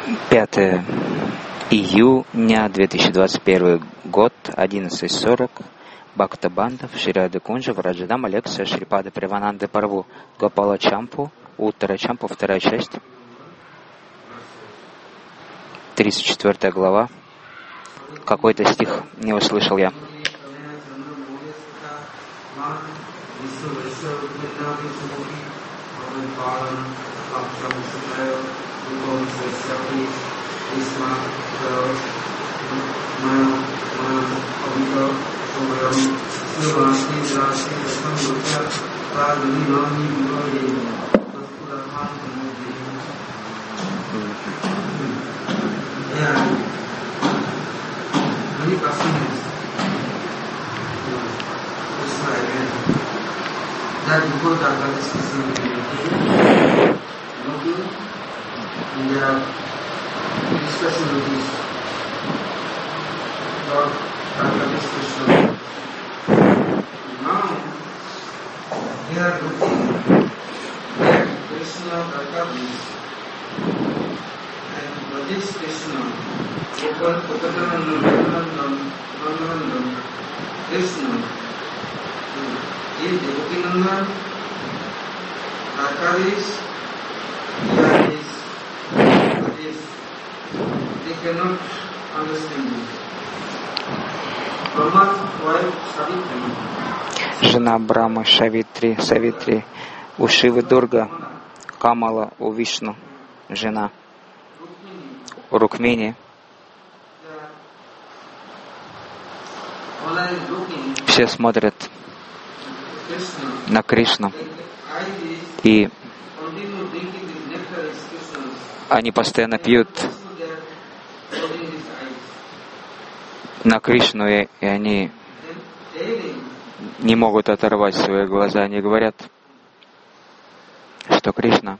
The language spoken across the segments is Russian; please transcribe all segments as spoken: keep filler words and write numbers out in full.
пятое июня две тысячи двадцать первый год, одиннадцать сорок. Бхактабандав, Шри Кунджа, Враджадама, лекция Шрипады Привананды Парву, Гопала Чампу, Уттара Чампу, вторая часть, тридцать четвёртая глава. Какой-то стих не услышал я. That before the discussion looking in the discussion with this Lord Bhagavad Krishna. Now they are looking at Krishna Bhagavad and what is Krishna? Open Upadanandam, Upadanandam, Upadanandam, Krishna. Is Devakinandan, Akaris, Yaris, Yaris, they cannot understand this. Brahma's wife Savitri. Жена Брахмы Шавитри, Савитри, у Шивы Дурга, Камала, у Вишну, жена, у Рукмини. Все смотрят на Кришну, и они постоянно пьют на Кришну, и, и они не могут оторвать свои глаза. Они говорят, что Кришна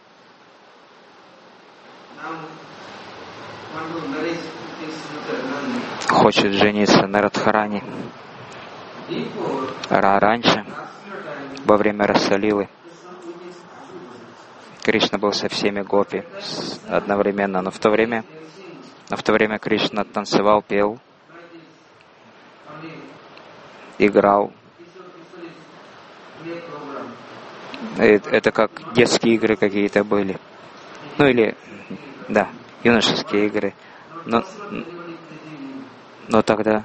хочет жениться на Радхарани. А раньше, во время Расалилы, Кришна был со всеми гопи одновременно, но в то время, но в то время Кришна танцевал, пел, играл. Это как детские игры какие-то были. Ну или, да, юношеские игры. Но, но тогда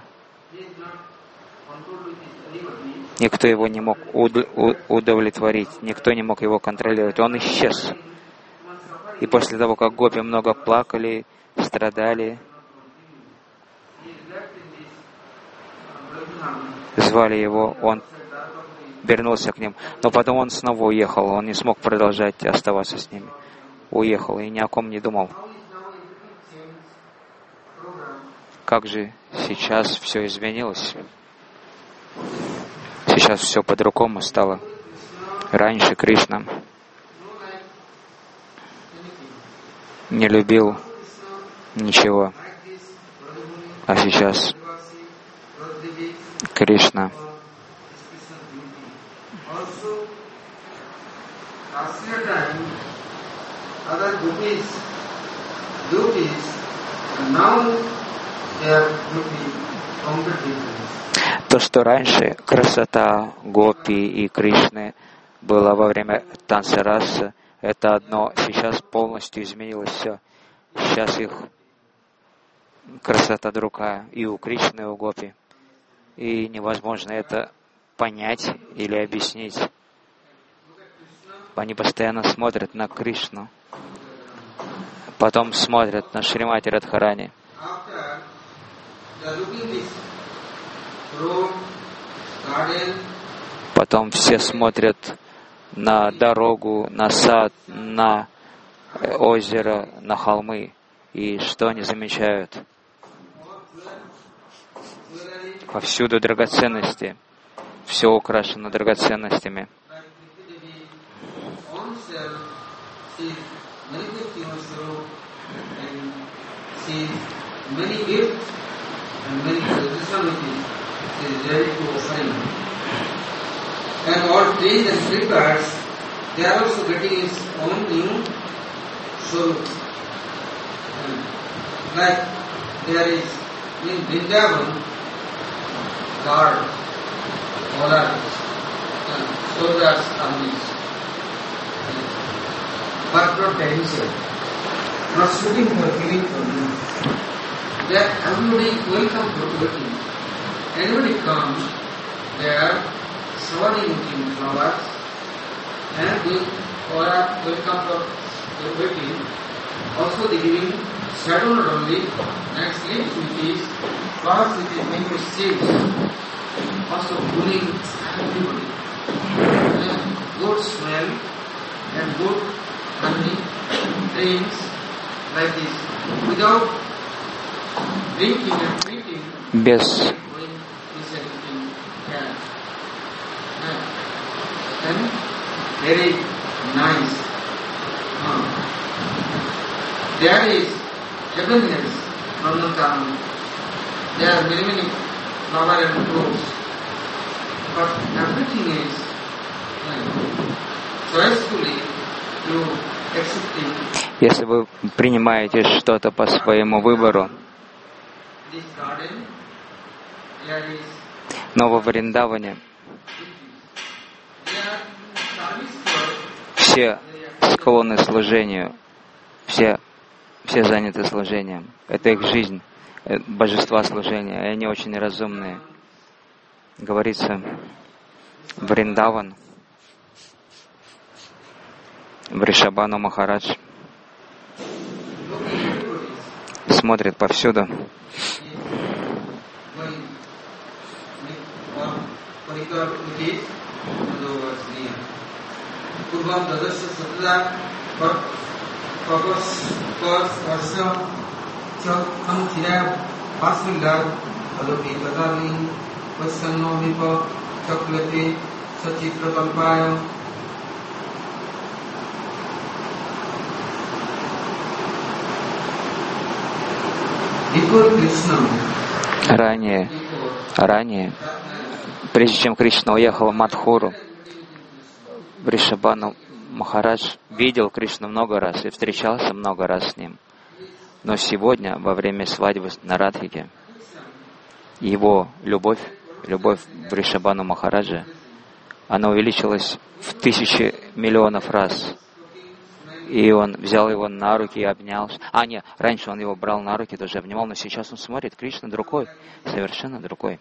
никто его не мог удовлетворить, никто не мог его контролировать. Он исчез. И после того, как гопи много плакали, страдали, звали его, он вернулся к ним. Но потом он снова уехал, он не смог продолжать оставаться с ними. Уехал и ни о ком не думал. Как же сейчас все изменилось? Сейчас все по-другому стало. Раньше Кришна не любил ничего, а сейчас Кришна то, что раньше красота Гопи и Кришны была во время танца раса, это одно. Сейчас полностью изменилось все. Сейчас их красота другая и у Кришны, и у Гопи. И невозможно это понять или объяснить. Они постоянно смотрят на Кришну, потом смотрят на Шримати Радхарани. Потом все смотрят на дорогу, на сад, на озеро, на холмы. И что они замечают? Повсюду драгоценности. Все украшено драгоценностями. And all trees and creepers, they are also getting its own new soul. Like there is in Vrindavan, guard, order, soldiers, armies, but not danger, not shooting for killing for them. That everybody welcome to devotees. Anybody comes, they are showering in flowers and doing order welcome for devotee. Also they giving shadow not only, next leaves which is flowers which is made with seeds. Also cooling everybody. And good smell and good honey, drinks like this. Without drinking and drinking, без going this everything can. And very nice. Uh, there is heaviness from the town. There are many many flower and fruits. But everything is uh, choicefully you accepting. Если вы принимаете что-то по своему выбору, This garden, there is но во Вриндаване there are service for все склонны к служению, все, все заняты служением. Это их жизнь, э, божества служения, и они очень разумные. Говорится, Вриндаван, Вришабану Махарадж смотрит повсюду. Ранее, ранее, прежде чем Кришна уехал в Мадхуру, Вришабану Махарадж видел Кришну много раз и встречался много раз с ним. Но сегодня, во время свадьбы на Радхике, его любовь, любовь Вришабану Махараджа, она увеличилась в тысячи миллионов раз. И он взял его на руки и обнял. А, нет, раньше он его брал на руки, даже обнимал, но сейчас он смотрит, Кришна другой, совершенно другой.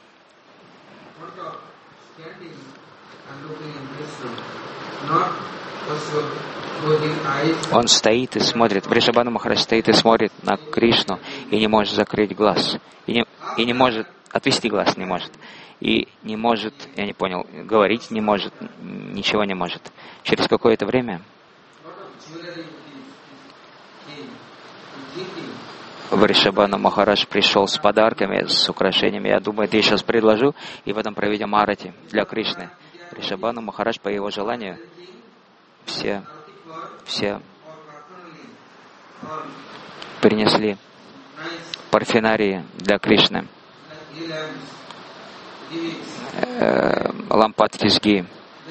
Он стоит и смотрит, Вришабану Махарадж стоит и смотрит на Кришну и не может закрыть глаз. И не, и не может, отвести глаз не может. И не может, я не понял, говорить не может, ничего не может. Через какое-то время Вришабану Махарадж пришел с подарками, с украшениями. Я думаю, это я сейчас предложу, и потом проведем арати для Кришны. Вришабану Махарадж, по его желанию, все, все принесли парфенарии для Кришны, э, лампадки с ги.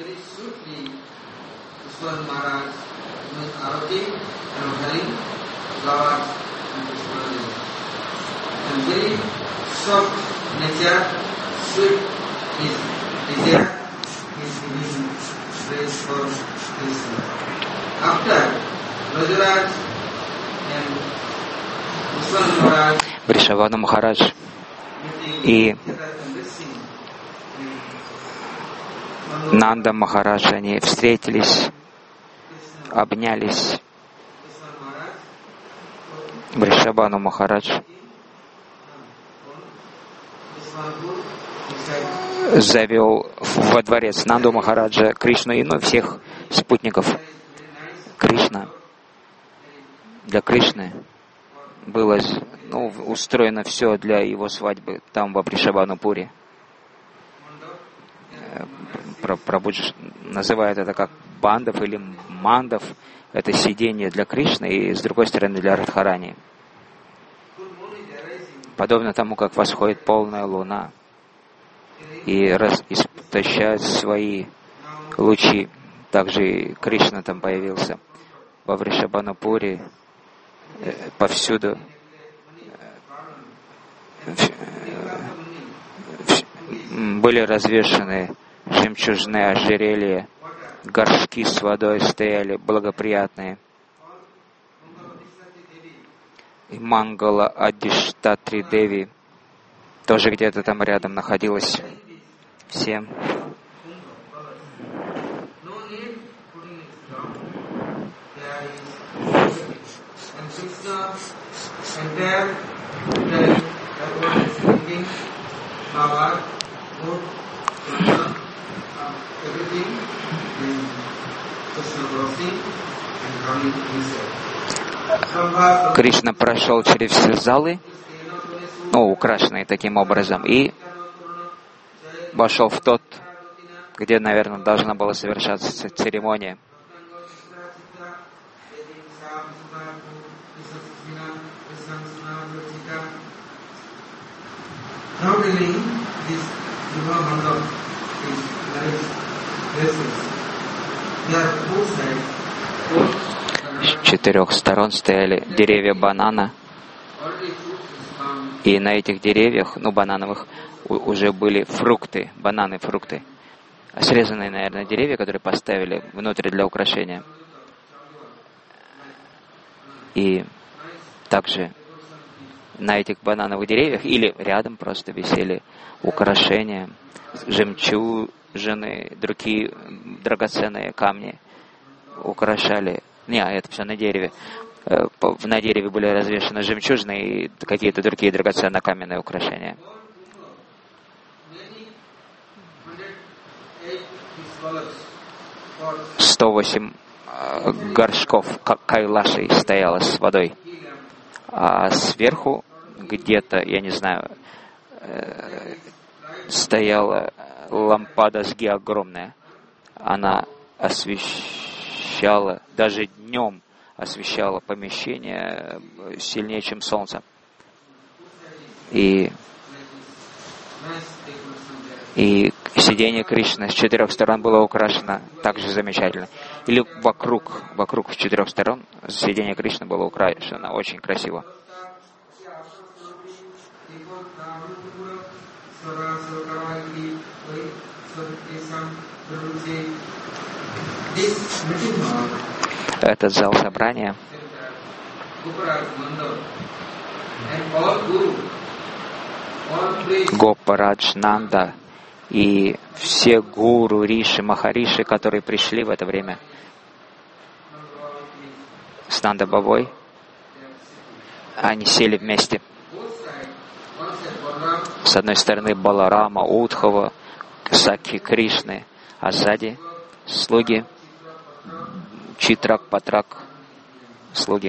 And very soft nature, sweet is desire, is giving praise for Krishna. After Rajaraj and Usman Maharaj, Вришабану Махарадж и Нанда Махарадж, они встретились, обнялись. Вришабану Махарадж завел во дворец Нанду Махараджа Кришну и ну, всех спутников. Кришна, для Кришны было ну, устроено все для его свадьбы там, во Вришабанупуре. Прабхуджи называют это как бандов или мандов. Это сиденье для Кришны и, с другой стороны, для Радхарани. Подобно тому, как восходит полная луна и раз, истощает свои лучи. Также и Кришна там появился. Во Вришабанупуре повсюду были развешаны жемчужные ожерелья, горшки с водой стояли благоприятные. И Мангала Адиштатри Деви тоже где-то там рядом находилась. Все. Кришна прошел через все залы, ну, украшенные таким образом, и вошел в тот, где, наверное, должна была совершаться церемония. С четырех сторон стояли деревья банана, и на этих деревьях, ну, банановых, уже были фрукты, бананы, фрукты. Срезанные, наверное, деревья, которые поставили внутрь для украшения. И также на этих банановых деревьях или рядом просто висели украшения, жемчужины, другие драгоценные камни украшали. Не, это все на дереве. На дереве были развешаны жемчужины и какие-то другие драгоценно-каменные украшения. сто восемь горшков кайлашей стояло с водой. А сверху где-то, я не знаю, стояла лампада сги огромная. Она освещала, даже днем освещала помещение сильнее, чем солнце. И, и сиденье Кришны с четырех сторон было украшено также замечательно. Или вокруг, вокруг с четырех сторон сиденье Кришны было украшено очень красиво. Этот зал собрания Гопарадж Нанда и все гуру, риши, махариши, которые пришли в это время с Нанда Бабой, они сели вместе. С одной стороны Баларама, Удхава, Сакхи Кришны, а сзади слуги Читрак, Патрак, слуги.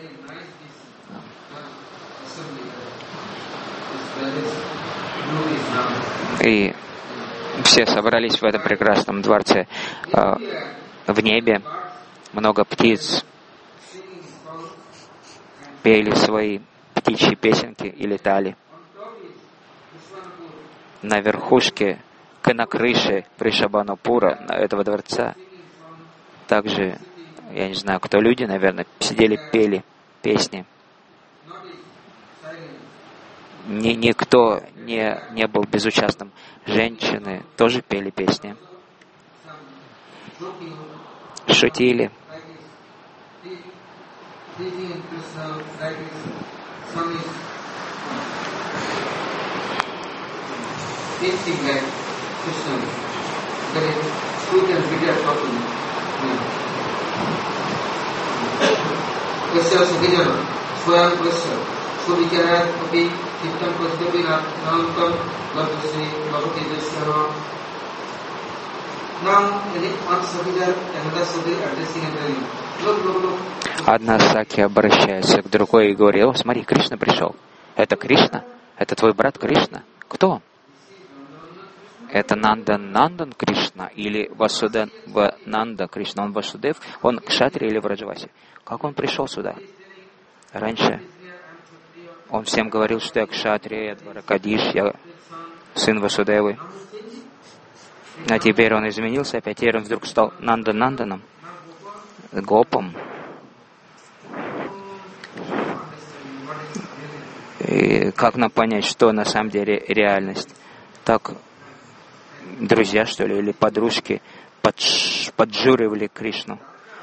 И все собрались в этом прекрасном дворце. В небе много птиц пели свои птичьи песенки и летали. На верхушке, на крыше Пришабанапура, этого дворца, также, я не знаю, кто люди, наверное, сидели, пели песни. Ни, никто не, не был безучастным. Женщины тоже пели песни. Шутили. Одна Саки обращается к другой и говорит: «О, смотри, Кришна пришел. Это Кришна? Это твой брат Кришна? Кто? Это Нандан Нандан Кришна или Васудева Нанда Кришна? Он Васудев? Он Кшатри или Враджаваси? Как он пришел сюда? Раньше он всем говорил, что я Кшатри, я Дваракадиш, я сын Васудевы. А теперь он изменился, опять теперь он вдруг стал Нандан Нанданом, Гопом. И как нам понять, что на самом деле реальность? Так друзья, что ли, или подружки подж... поджуривали Кришну.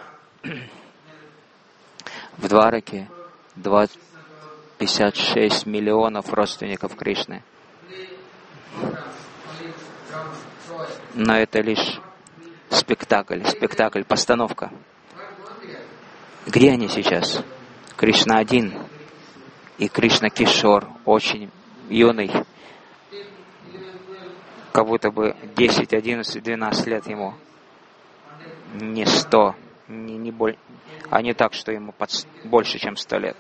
В Двараке пятьдесят шесть миллионов родственников Кришны. Но это лишь спектакль, спектакль, постановка. Где они сейчас? Кришна один. И Кришна Кишор, очень юный. Как будто бы десять, одиннадцать, двенадцать лет ему. Не сто, не, не боль... а не так, что ему под... больше, чем сто лет.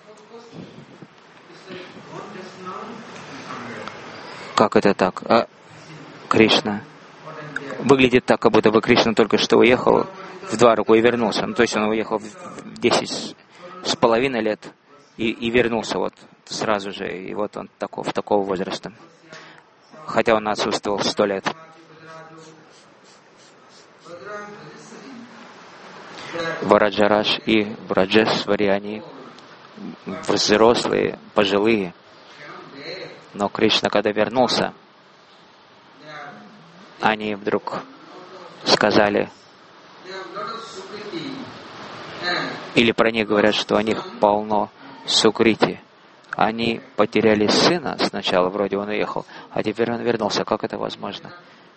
Как это так? А Кришна выглядит так, как будто бы Кришна только что уехал в Двараку и вернулся. Ну, то есть он уехал в десять с половиной лет и, и вернулся вот сразу же. И вот он такого, такого возраста. Хотя он отсутствовал сто лет. Вараджараш и Враджесвари, они взрослые, пожилые. Но Кришна, когда вернулся, они вдруг сказали, или про них говорят, что у них полно сукрити. Они потеряли сына сначала, вроде он уехал, а теперь он вернулся. Как это возможно?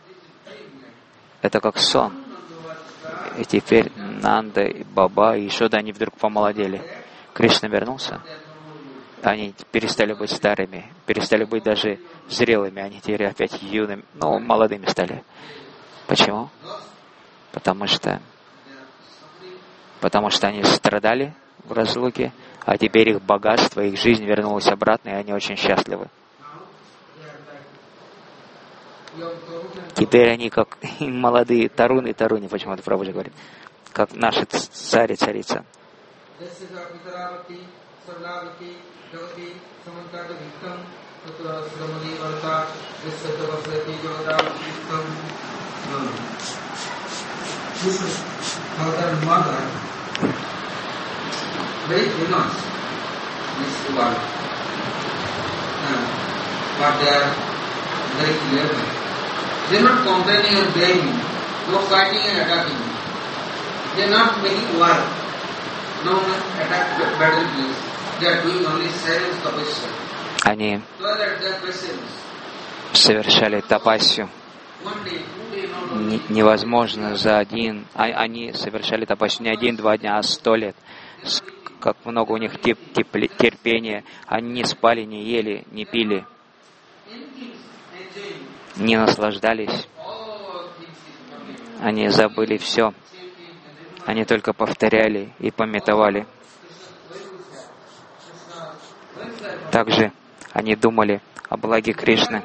Это как сон. И теперь Нанда, и Баба, и Ешода, они вдруг помолодели. Кришна вернулся. Они перестали быть старыми, перестали быть даже зрелыми, они теперь опять юными, ну, молодыми стали. Почему? Потому что, потому что они страдали в разлуке, а теперь их богатство, их жизнь вернулась обратно, и они очень счастливы. Теперь они как молодые таруны, таруни, почему-то Прабхуджи говорит, как наши цари, царица. They are not complaining or blaming, no fighting and attacking. They are not making war, no attack battlefields. They are doing only silence tapasya. Они совершали тапассию. Невозможно за один... Они совершали тапассию не один-два дня, а сто лет. Как много у них терпения. Они не спали, не ели, не пили. Не наслаждались. Они забыли все. Они только повторяли и памятовали. Также они думали о благе Кришны.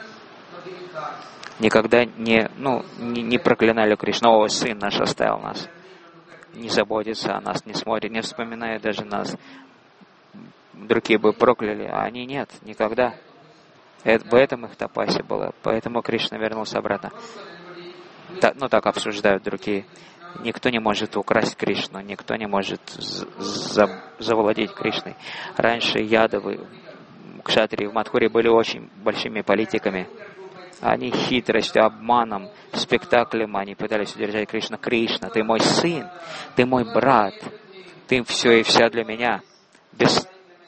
Никогда не, ну, не, не проклинали Кришну: «О, сын наш оставил нас». Не заботится о нас, не смотрит, не вспоминает даже нас. Другие бы прокляли, а они нет, никогда. В этом их тапаси было, поэтому Кришна вернулся обратно. Так, ну так обсуждают другие. Никто не может украсть Кришну, никто не может за, завладеть Кришной. Раньше ядовы, кшатрии в Мадхуре были очень большими политиками. Они хитростью, обманом, спектаклем, они пытались удержать Кришну. Кришна, ты мой сын, ты мой брат, ты все и вся для меня. Без,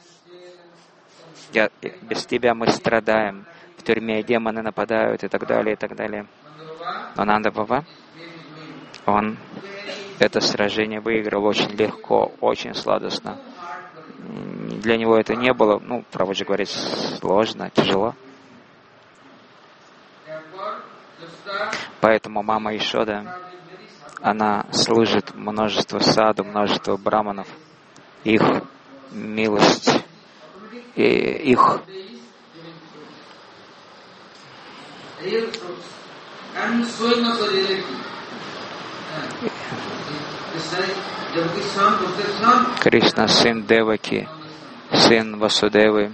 я, без тебя мы страдаем, в тюрьме демоны нападают и так далее, и так далее. Но Нанда Баба, он это сражение выиграл очень легко, очень сладостно. Для него это не было, ну, Прабхуджи говорит, сложно, тяжело. Поэтому мама Ешода, она служит множеству саду, множеству браманов, их милость, и их Кришна, сын Деваки, сын Васудевы.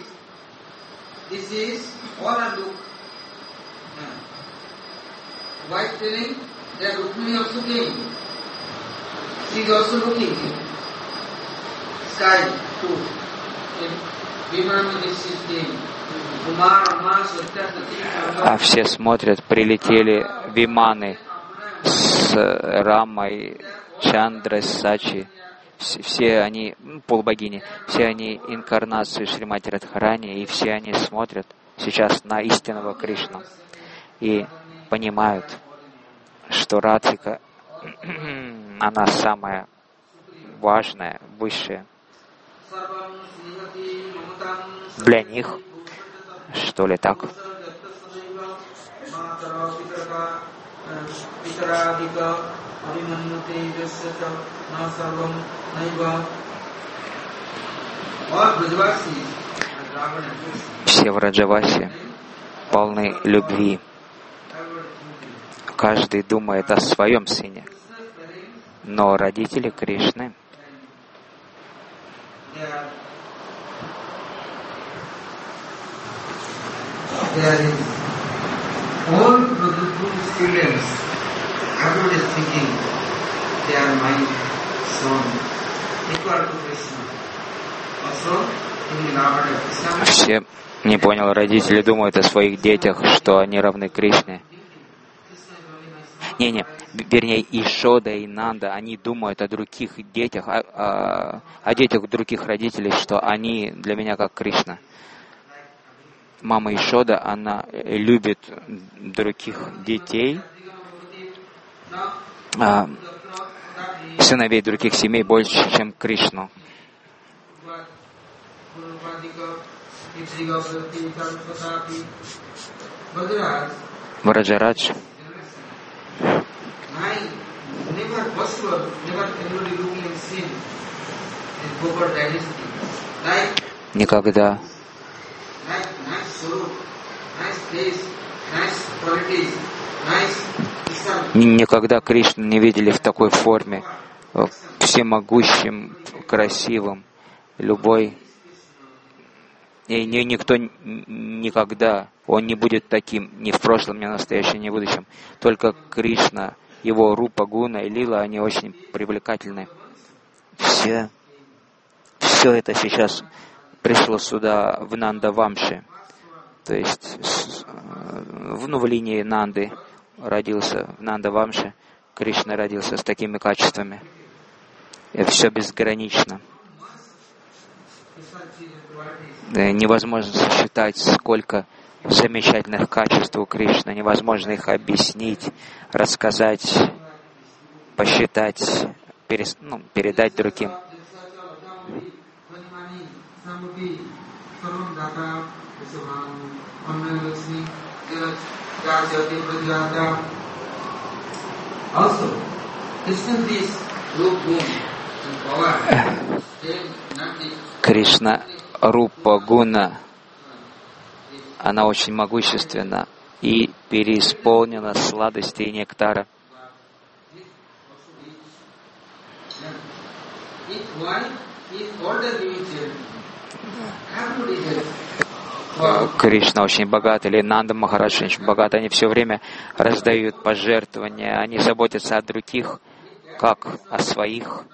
Wife telling that Rukmini also came. She is also looking. Sky too. А все смотрят, прилетели виманы с Рамой, Чандрой, Сачи. Все они, полбогини, все они инкарнации Шримати Радхарани, и все они смотрят сейчас на истинного Кришну и понимают, что Радхика, она самая важная, высшая. Для них, что ли, так? Все в Раджавасе полны любви. Каждый думает о своем сыне. Но родители Кришны все, не понял, родители думают о своих детях, что они равны Кришне. Не-не, вернее, и Шода, и Нанда, они думают о других детях, о, о, о детях других родителей, что они для меня как Кришна. Мама Ишода, она любит других детей, а, сыновей других семей больше, чем Кришну. Враджарадж никогда никогда Кришну не видели в такой форме, всемогущим, красивым, любой. И никто никогда, он не будет таким ни в прошлом, ни в настоящем, ни в будущем. Только Кришна, его Рупа, Гуна и Лила, они очень привлекательны. Все, все это сейчас пришло сюда в Нандавамше. То есть, ну, в линии Нанды родился, в Нандавамше Кришна родился с такими качествами. И все безгранично. Невозможно сосчитать, сколько замечательных качеств у Кришны. Невозможно их объяснить, рассказать, посчитать, перес, ну, передать другим. Кришна Рупа Гуна, она очень могущественна и переисполнена сладости и нектара. Кришна очень богат, или Нанда Махарадж очень богат. Они все время раздают пожертвования, они заботятся о других, как о своих.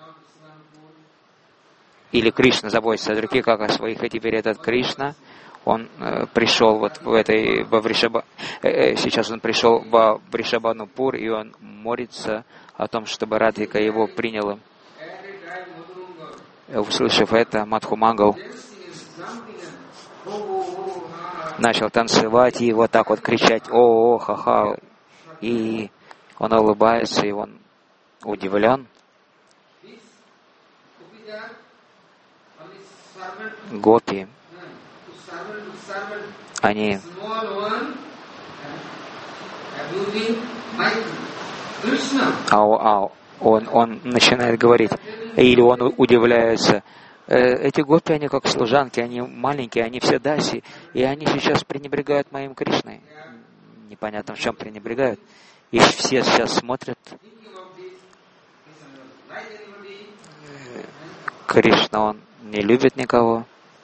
Или Кришна заботится о других, как о своих. И теперь этот Кришна, он э, пришел вот в этой, во Вришаба, э, сейчас он пришел во Вришабанупур, и он молится о том, чтобы Радхика его приняла. Услышав это, Мадхумангал начал танцевать и вот так вот кричать «О, о, ха-ха!» И он улыбается, и он удивлен. Гопи, они а, а он, он начинает говорить, или он удивляется, э, эти гопи, они как служанки, они маленькие, они все даси, и они сейчас пренебрегают моим Кришной. Непонятно, в чем пренебрегают. И все сейчас смотрят. Кришна, он не любит никого.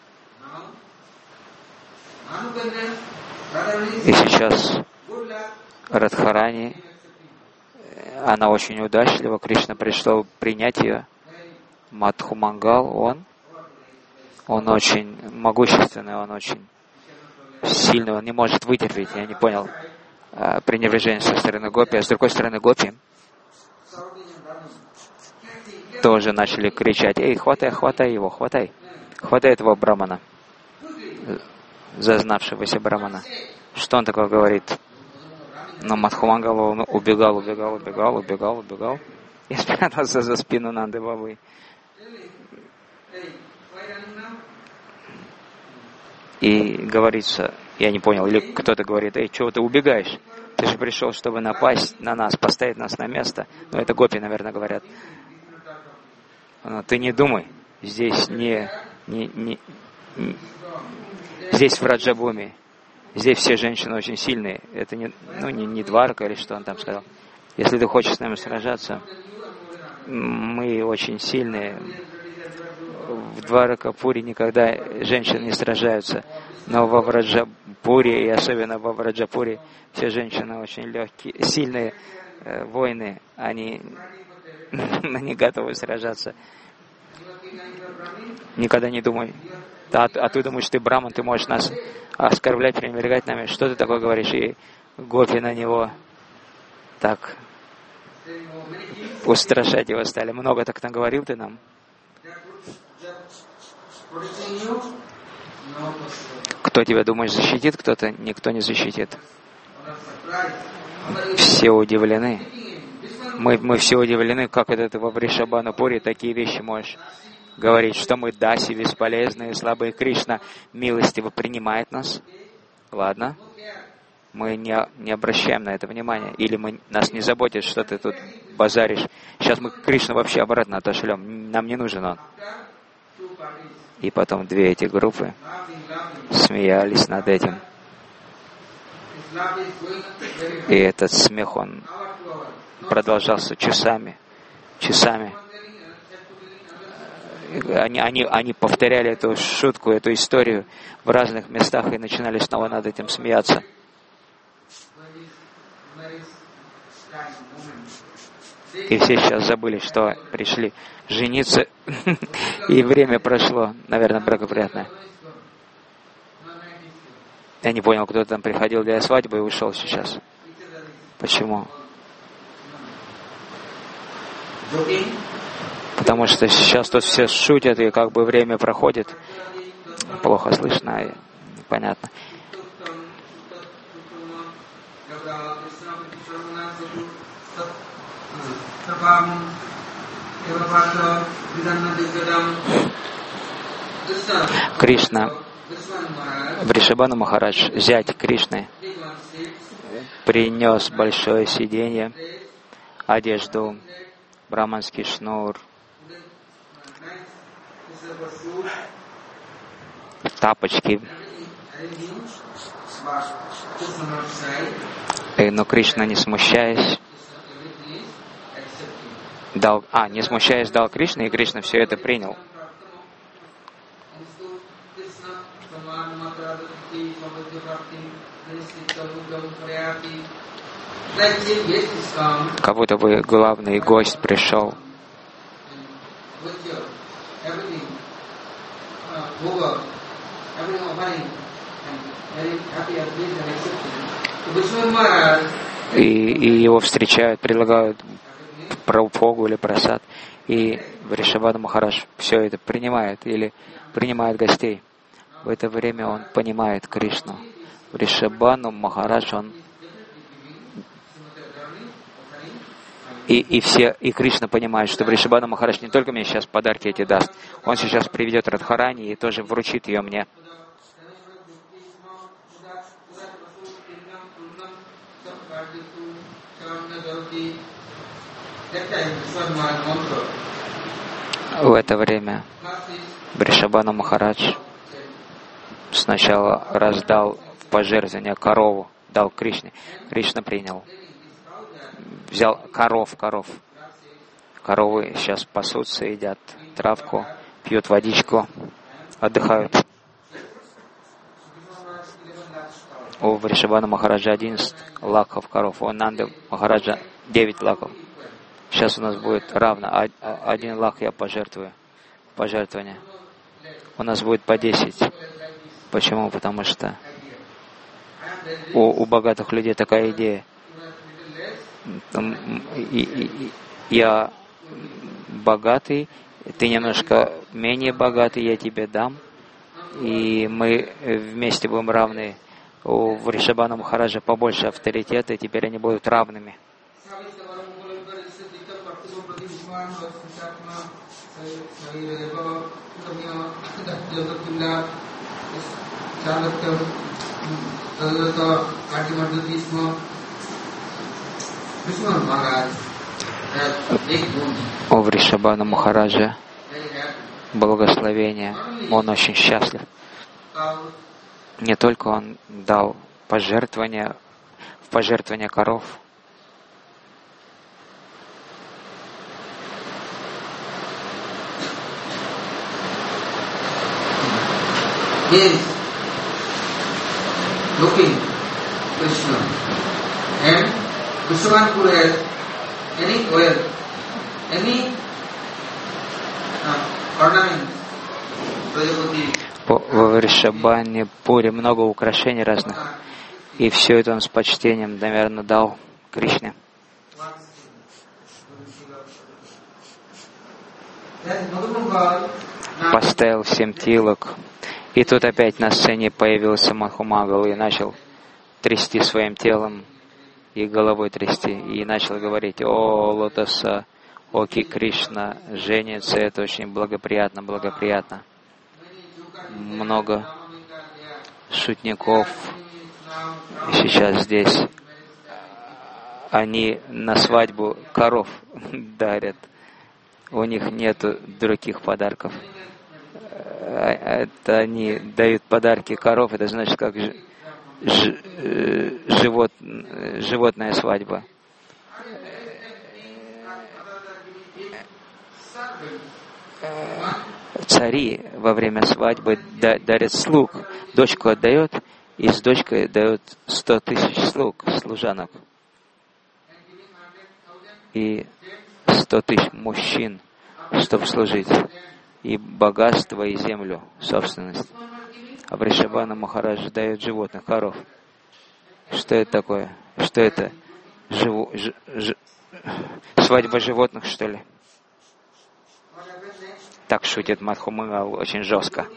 И сейчас Радхарани, она очень удачлива, Кришна пришел принять ее. Мадхумангал, он Он очень могущественный, он очень сильный, он не может вытерпеть. Я не понял пренебрежение со стороны гопи, а с другой стороны гопи тоже начали кричать: «Эй, хватай, хватай его, хватай, хватай этого брамана, зазнавшегося брамана». Что он такое говорит? Но Мадхумангала он убегал, убегал, убегал, убегал, убегал и спрятался за спину Нанды Бабы. И говорится, я не понял, или кто-то говорит: «Эй, чего ты убегаешь? Ты же пришел, чтобы напасть на нас, поставить нас на место». Ну, это гопи, наверное, говорят. Но ты не думай, здесь не, не, не, не здесь в Раджабуми, здесь все женщины очень сильные. Это не, ну, не, не Дварка или что он там сказал. Если ты хочешь с нами сражаться, мы очень сильные. В Дваракапуре никогда женщины не сражаются, но во Враджапуре, и особенно во Враджапуре, все женщины очень легкие, сильные э, воины, они не готовы сражаться. Никогда не думай. А, а ты думаешь, ты браман, ты можешь нас оскорблять, пренебрегать нами. Что ты такое говоришь? И гопи на него так устрашать его стали. Много так наговорил ты нам. Кто тебя, думаешь, защитит? Кто-то? Никто не защитит. Все удивлены. Мы, мы все удивлены, как это ты во Вришабханапуре такие вещи можешь говорить, что мы даси, бесполезные, слабые. Кришна милостиво принимает нас. Ладно. Мы не, не обращаем на это внимания. Или мы, нас не заботит, что ты тут базаришь. Сейчас мы Кришну вообще обратно отошлем. Нам не нужен он. И потом две эти группы смеялись над этим. И этот смех, он продолжался часами, часами. Они, они, они повторяли эту шутку, эту историю в разных местах и начинали снова над этим смеяться. И все сейчас забыли, что пришли жениться, и время прошло, наверное, благоприятное. Я не понял, кто там приходил для свадьбы и ушел сейчас. Почему? Потому что сейчас тут все шутят, и как бы время проходит. Плохо слышно и непонятно. Кришна, Вришабхану Махарадж, зять Кришны, принес большое сиденье, одежду, браманский шнур, тапочки. Но Кришна, не смущаясь, дал, а, не смущаясь, дал Кришне, и Кришна все это принял. Как будто бы главный гость пришел. И, и его встречают, предлагают прабхогу или прасад. И Вришабхану Махарадж все это принимает или принимает гостей. В это время он понимает Кришну. Вришабхану Махарадж, он и, и все, и Кришна понимает, что Вришабхану Махарадж не только мне сейчас подарки эти даст, он сейчас приведет Радхарани и тоже вручит ее мне. В это время Вришабхану Махарадж сначала раздал в пожертвование корову, дал Кришне. Кришна принял. Взял коров, коров. Коровы сейчас пасутся, едят травку, пьют водичку, отдыхают. У Вришабхану Махараджа одиннадцать лакхов коров, у Нанды Махараджа девять лакхов. Сейчас у нас будет равно. Один лах я пожертвую. Пожертвование. у нас будет по десять. Почему? Потому что у, у богатых людей такая идея. И, и, и, я богатый, ты немножко менее богатый, я тебе дам, и мы вместе будем равны. У Вришабхана Махараджа побольше авторитета, и теперь они будут равными. У Вришабхана Махараджа благословение, он очень счастлив. Не только он дал пожертвования, в пожертвование коров, looking Krishna and Vishwanpur has any oil, any uh, ornament, Prajapati. В Вришабхане Пуре много украшений разных, и все это он с почтением, наверное, дал Кришне. Поставил семь тилок. И тут опять на сцене появился Мадхумагал и начал трясти своим телом и головой трясти, и начал говорить: «О, лотоса, оки Кришна женится, это очень благоприятно, благоприятно». Много шутников сейчас здесь. Они на свадьбу коров дарят. У них нету других подарков. Это они дают подарки коров. Это значит, как ж, ж, живот, животная свадьба. Цари во время свадьбы дарят слуг. Дочку отдает, и с дочкой дают сто тысяч слуг, служанок. И сто тысяч мужчин, чтобы служить. И богатство, и землю, собственность. А Вришабхана Махарадж дает животных, коров. Что это такое? Что это? Живу, ж, ж, свадьба животных, что ли? Так шутит Мадхумагал очень жестко.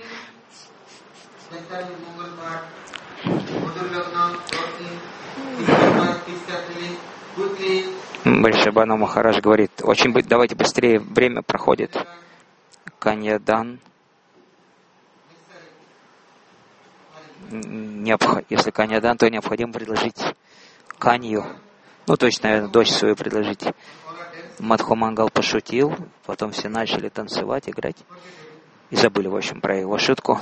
Вришабхана Махарадж говорит: очень давайте быстрее, время проходит. Каньядан. Необх... Если каньядан, то необходимо предложить канью. Ну, точно, наверное, дочь свою предложить. Мадхумагал пошутил, потом все начали танцевать, играть. И забыли, в общем, про его шутку.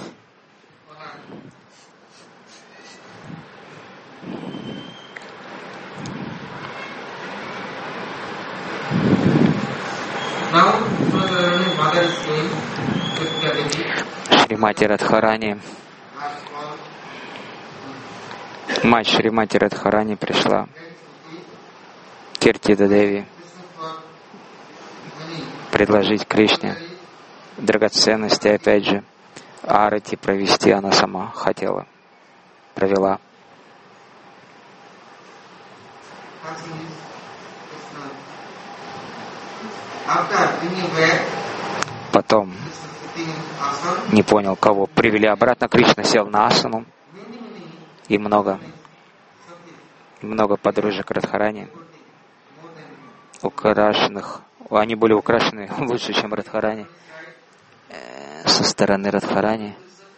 Шримати Радхарани, мать Шримати Радхарани пришла к Киртида Деви предложить Кришне драгоценности, опять же, арати провести она сама хотела, провела. Потом не понял, кого привели обратно. Кришна сел на асану, и много, много подружек Радхарани, украшенных. Они были украшены лучше, чем Радхарани. Со стороны Радхарани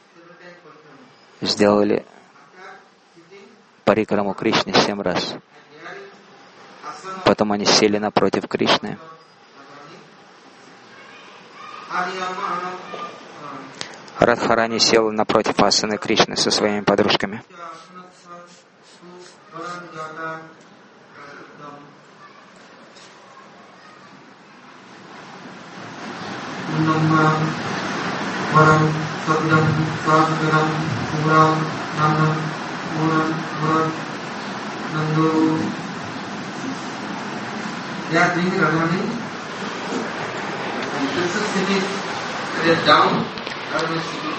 сделали парикраму Кришне семь раз. Потом они сели напротив Кришны. Радхарани села напротив асаны Кришны со своими подружками.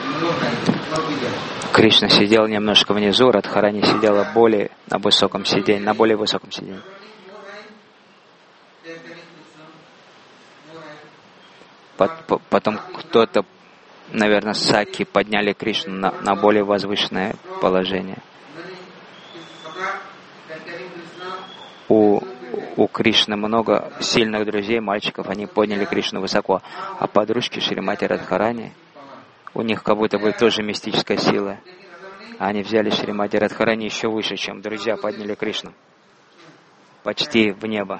Кришна сидел немножко внизу, Радхарани сидела более на высоком сиденье, на более высоком сиденье. Потом кто-то, наверное, Саки подняли Кришну на, на более возвышенное положение. У, у Кришны много сильных друзей, мальчиков, они подняли Кришну высоко. А подружки Шримати Радхарани, у них как будто бы тоже мистическая сила. Они взяли Шримати Радхарани еще выше, чем друзья подняли Кришну. Почти в небо.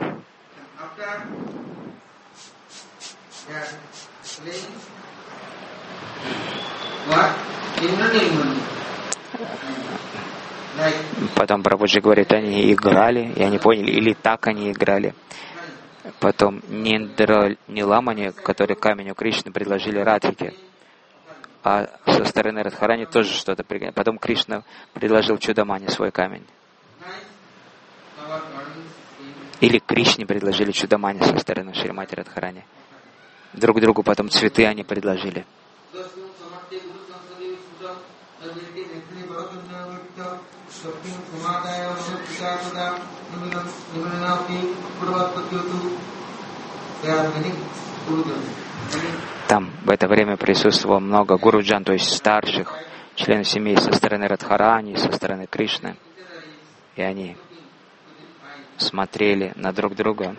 Потом Прабхуджи говорит, они играли, и они поняли, или так они играли. Потом Ниндра Ниламани, который камень у Кришны, предложили Радхике. А со стороны Радхарани тоже что-то приготовили. Потом Кришна предложил Чудамани свой камень. Или Кришне предложили Чудамани со стороны Шримати Радхарани. Друг другу потом цветы они предложили. Там в это время присутствовало много гуруджан, то есть старших членов семьи со стороны Радхарани, со стороны Кришны. И они смотрели на друг друга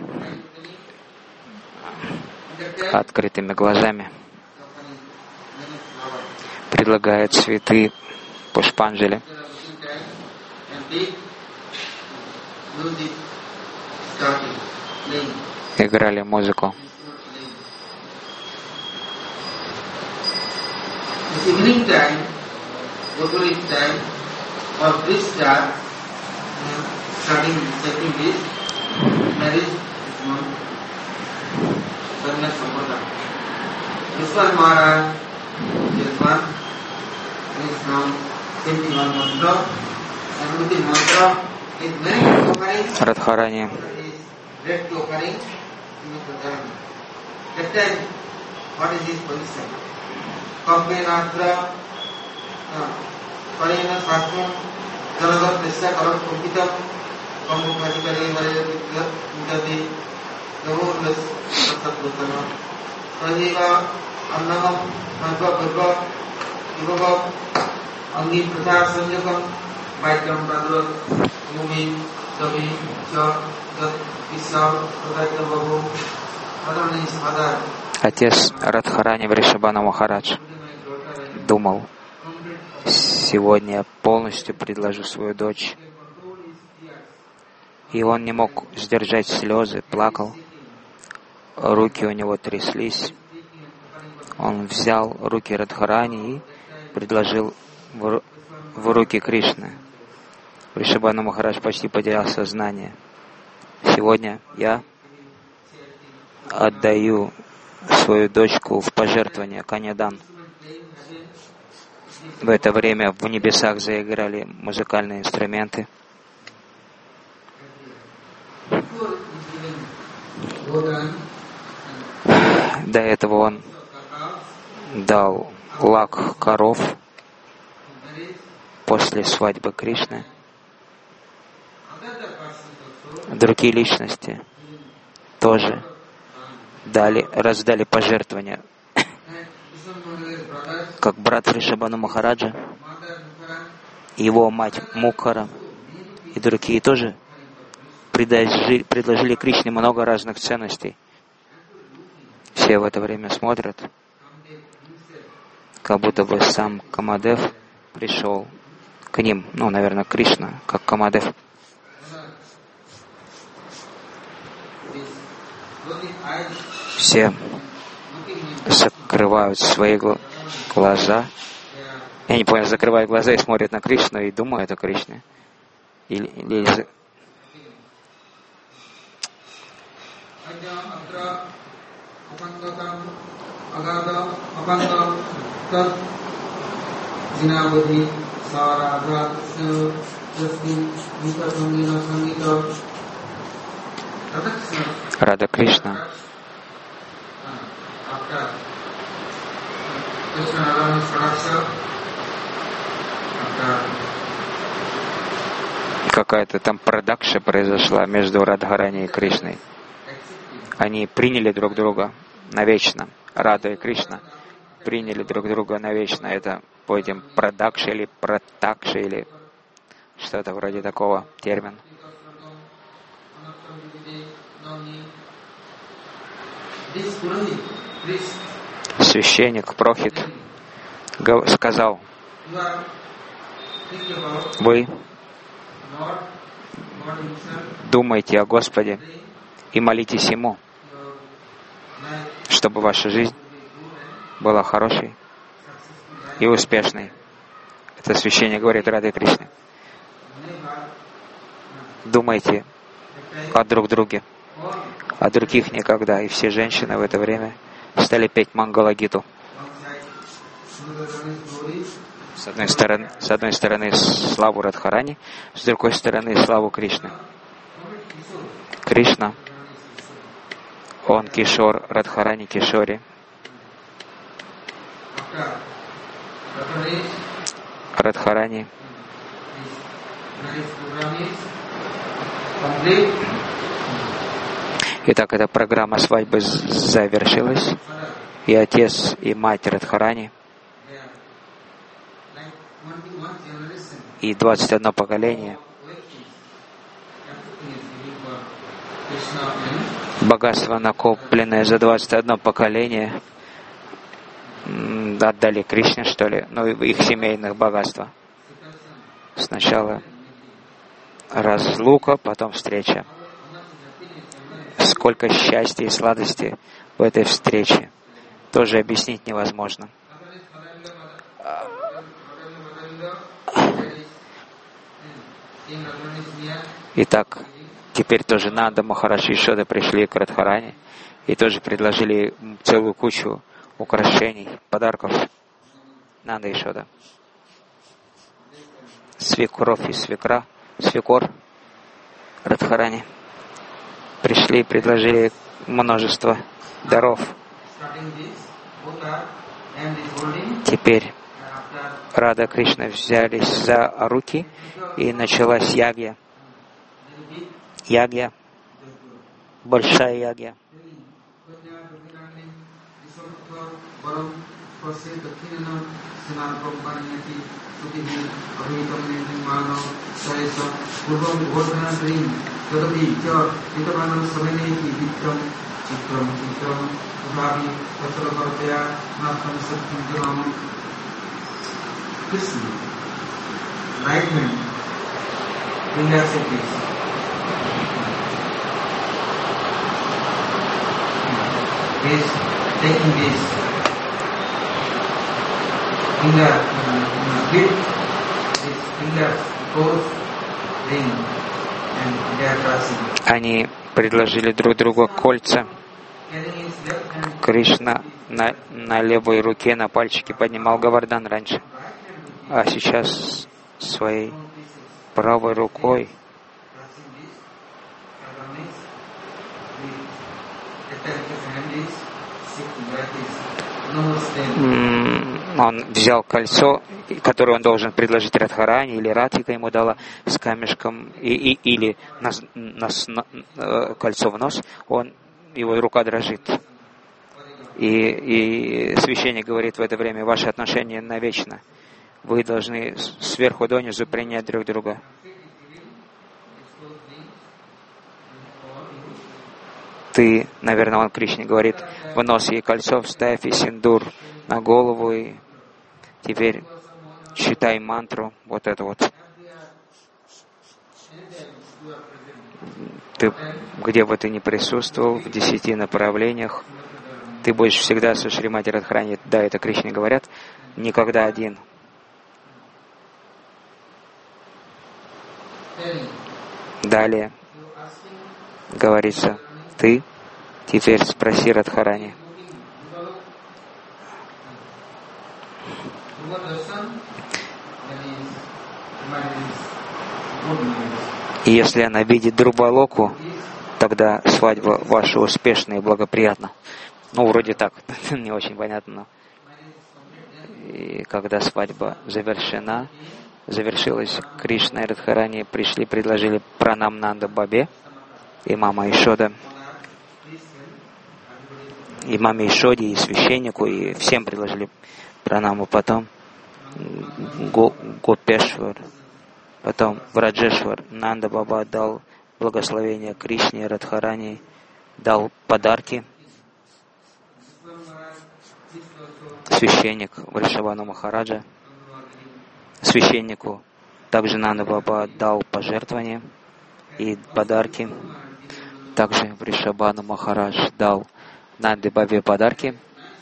открытыми глазами, предлагая цветы пушпанджали. Играли музыку. Evening time, Gopuri time, or this start, starting second is marriage month, Sarna Sampata. Vishwan Maharaj, this one is now twenty-one mantra, and with the mantra is many offering, Радхарани. is red to offering in the Pradhan. That time, what is his position? Kampenatra, Parina Sasman, Janadar Pressa Karat Kumpitam, Kamukhasikari Varayatitra, Mutati, Navurlas, Satsatutana, Prajiva, Annamam, Madhva Bhagva, Ivava, Angi Prasad Sanjakam, Vaikam Pradra, Mumi, Savi, Cha, Gat, Visa, Pradaita Babu, Adani Sadar. Отец Радхарани Вришабхана Махарадж думал, сегодня я полностью предложу свою дочь. И он не мог сдержать слезы, плакал. Руки у него тряслись. Он взял руки Радхарани и предложил в, в руки Кришны. Вришабхана Махарадж почти потерял сознание. Сегодня я отдаю свою дочку в пожертвование, Каньядан. В это время в небесах заиграли музыкальные инструменты. До этого он дал лак коров после свадьбы Кришны. Другие личности тоже дали, раздали пожертвования. Как брат Вришабхана Махараджа, его мать Мукхара и другие тоже предложили, предложили Кришне много разных ценностей. Все в это время смотрят, как будто бы сам Камадев пришел к ним, ну, наверное, Кришна, как Камадев. Все закрывают свои глаза. Я не понял, закрывают глаза и смотрят на Кришну и думают о Кришне. Или, или... Рада Кришна Какая-то там продакша произошла между Радхарани и Кришной. Они приняли друг друга навечно. Рада и Кришна приняли друг друга навечно. Это, пойдем, продакша или протакша или что-то вроде такого термина. Священник Прохит сказал: вы думайте о Господе и молитесь Ему, чтобы ваша жизнь была хорошей и успешной. Это священник говорит Раде Кришне. Думайте о друг друге, о других никогда. И все женщины в это время стали петь Мангала-гиту. С одной стороны, с одной стороны славу Радхарани, с другой стороны славу Кришны. Кришна, он Кишор, Радхарани Кишори. Радхарани. Итак, эта программа свадьбы завершилась, и отец и мать Радхарани, и двадцать одно поколение богатство, накопленное за двадцать одно поколение, отдали Кришне, что ли, ну, их семейных богатства. Сначала разлука, потом встреча. Сколько счастья и сладости в этой встрече, тоже объяснить невозможно. Итак, теперь тоже Нанда, Махарадж и Ишода пришли к Радхарани и тоже предложили целую кучу украшений, подарков. Нанда и Ишода. Свекровь и свекра, свекор Радхарани пришли и предложили множество даров. Теперь Рада Кришна взялись за руки, и началась ягья. Ягья, большая ягья. Right hand, relax it please. Is taking this finger, uh, dip this finger goes ring and they are crossing. Они предложили друг другу кольца. Кришна на, на левой руке, на пальчике поднимал Говардан раньше, а сейчас своей правой рукой он взял кольцо, которое он должен предложить Радхарани, или Радхика ему дала с камешком, и, и, или на, на, на, кольцо в нос, он, его рука дрожит. И, и священник говорит в это время: ваши отношения навечно. Вы должны сверху донизу принять друг друга. Ты, наверное, он Кришне говорит, в нос ей кольцо вставь и синдур на голову, и теперь читай мантру, вот это вот. Ты, где бы ты ни присутствовал, в десяти направлениях, ты будешь всегда со Шримати Радхарани. Да, это Кришне говорят, никогда один. Далее говорится: ты теперь спроси Радхарани. И если она видит Друбалоку, тогда свадьба ваша успешна и благоприятна. Ну, вроде так, не очень понятно, но И когда свадьба завершена, завершилась, Кришна и Радхарани пришли, предложили пранам Нанда Бабе, и мама Ишода, и маме Ишоде, и священнику, и всем предложили пранаму. Потом Го, Гопешвар, потом Враджешвар, Нанда Баба дал благословение Кришне и Радхарани, дал подарки. Священник Вришабхану Махараджа, священнику также Нанда Баба дал пожертвования и подарки. Также Вришабхану Махарадж дал Нанде Бабе подарки,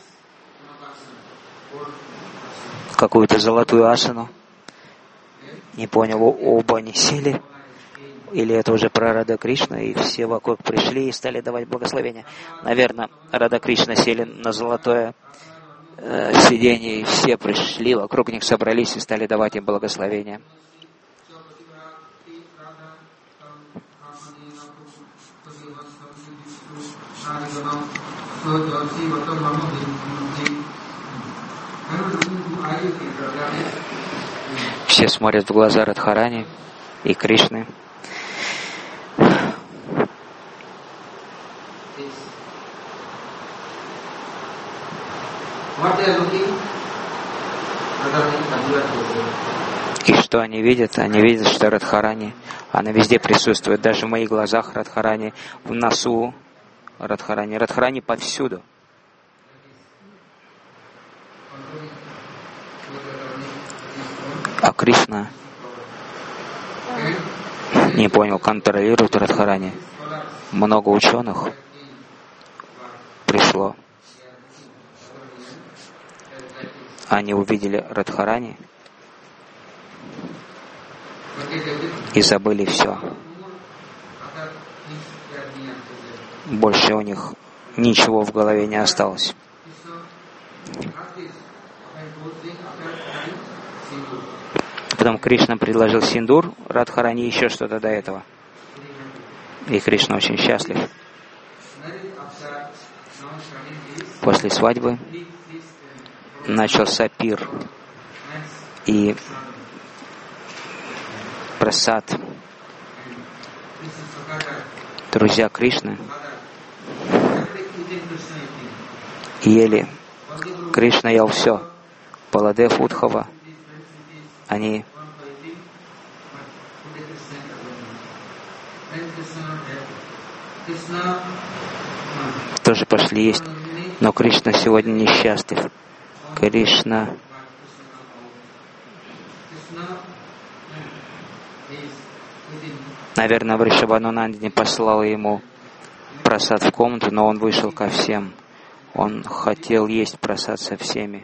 какую-то золотую асану. Не понял, оба они сели, или это уже про Рада Кришна, и все вокруг пришли и стали давать благословения. Наверное, Рада Кришна сели на золотое э, сиденье, и все пришли, вокруг них собрались и стали давать им благословения. Все смотрят в глаза Радхарани и Кришны. И что они видят? Они видят, что Радхарани, она везде присутствует, даже в моих глазах Радхарани, в носу Радхарани, Радхарани повсюду. А Кришна не понял, контролирует Радхарани. Много ученых пришло. Они увидели Радхарани и забыли все. Больше у них ничего в голове не осталось. Потом Кришна предложил синдур, Радхарани еще что-то до этого. И Кришна очень счастлив. После свадьбы начался пир. И прасад. Друзья Кришны ели. Кришна ел все. Баладев, Удхава. Они тоже пошли есть. Но Кришна сегодня несчастлив. Кришна наверное, Вришабхану Нандини послал ему прасад в комнату, но он вышел ко всем. Он хотел есть прасад со всеми.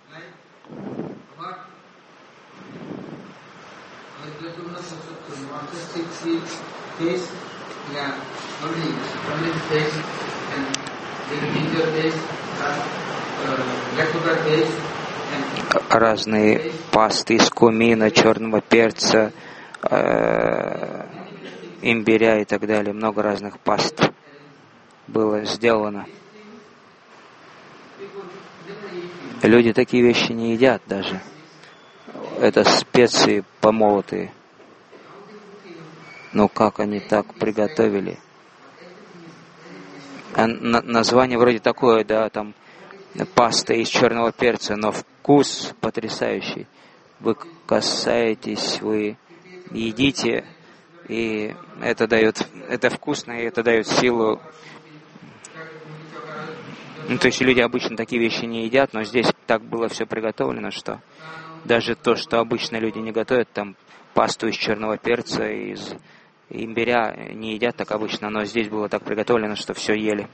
Разные пасты из кумина, черного перца, э, имбиря и так далее. Много разных паст было сделано. Люди такие вещи не едят даже. Это специи помолотые. Но как они так приготовили? А на- название вроде такое, да, там паста из черного перца, но вкус потрясающий. Вы касаетесь, вы едите, и это дает, это вкусно, и это дает силу. Ну, то есть люди обычно такие вещи не едят, но здесь так было все приготовлено, что даже то, что обычно люди не готовят, там пасту из черного перца, из имбиря не едят так обычно, но здесь было так приготовлено, что все ели.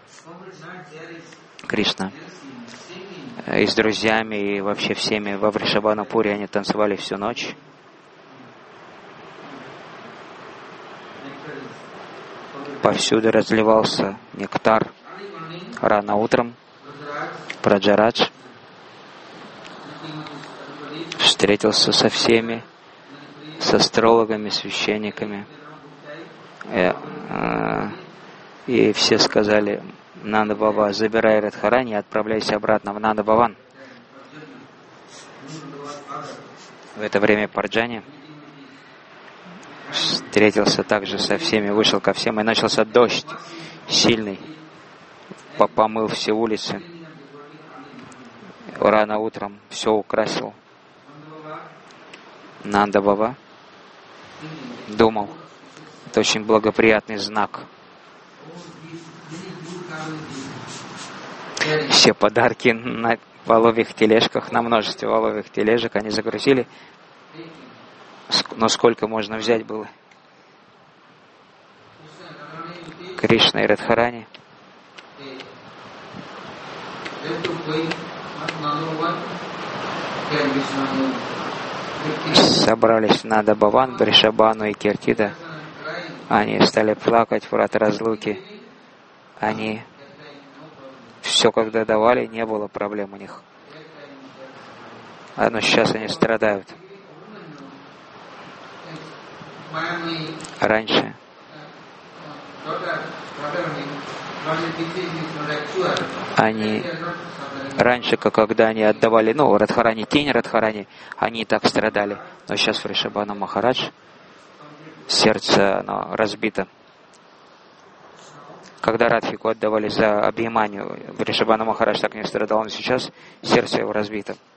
Кришна и с друзьями, и вообще всеми во Вришабханапуре они танцевали всю ночь. Повсюду разливался нектар. Рано утром Праджарадж встретился со всеми, с астрологами, священниками. И, э, и все сказали: Нанда Баба, забирай Радхарани и отправляйся обратно в Нанда Баван. В это время Парджани встретился также со всеми, вышел ко всем, и начался дождь сильный, помыл все улицы. Рано утром все украсил. Нанда Баба думал, это очень благоприятный знак. Все подарки на воловьих тележках, на множестве воловьих тележек они загрузили. Но сколько можно взять было? Кришна и Радхарани собрались в Нанда Баван, Вришабану и Киртида. Они стали плакать в разлуки. Они все, когда давали, не было проблем у них. Но сейчас они страдают. Раньше они, раньше, когда они отдавали, ну, Радхарани, тень Радхарани, они и так страдали. Но сейчас Вришабана Махарадж, сердце, оно разбито. Когда Радхику отдавали за Абхиманию, Вришабана Махарадж так не страдал, но сейчас сердце его разбито.